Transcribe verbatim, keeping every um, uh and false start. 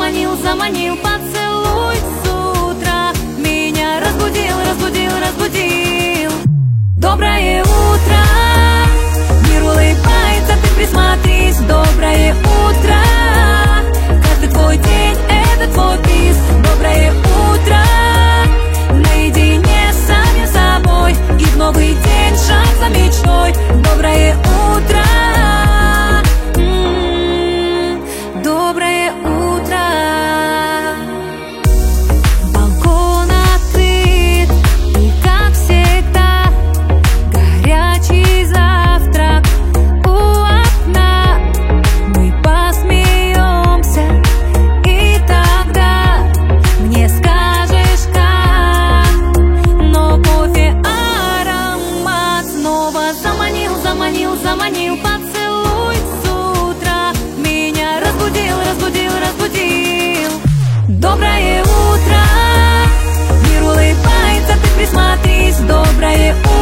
заманил, заманил поцелуй с утра. Меня разбудил, разбудил, разбудил. Доброе утро, мир улыбается, ты присмотрись. Доброе утро, каждый твой день — это твой приз. Доброе утро, наедине с самим собой, и в новый день шаг за мечтой. Доброе утро, м-м, доброе утро. Балкон открыт, и как всегда горячий завтрак у окна. Мы посмеемся, и тогда мне скажешь как. Но кофе аромат снова заманил, заманил, заманил поцелуй с утра. Меня разбудил, разбудил, разбудил. Доброе утро, мир улыбается, ты присмотрись. Доброе утро,